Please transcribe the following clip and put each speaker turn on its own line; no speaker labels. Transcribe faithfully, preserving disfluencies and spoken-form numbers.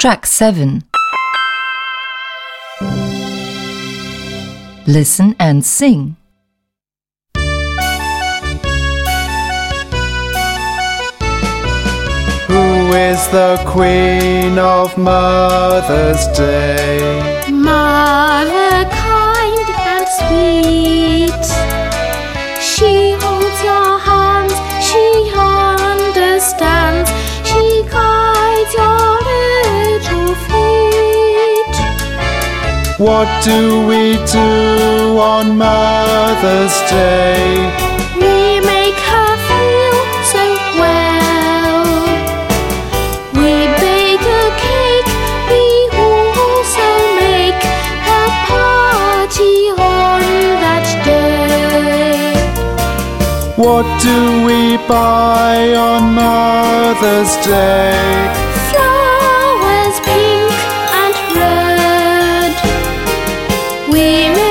Track seven. Listen and sing.
Who is the Queen of Mother's Day?
Mother kind and sweet, she holds your hands, she understands, she guides your little feet.
What do we do on Mother's Day?
We make her feel so well. We bake a cake, we also make a party on that day.
What do we buy on Mother's Day?
Flowers pink and red. We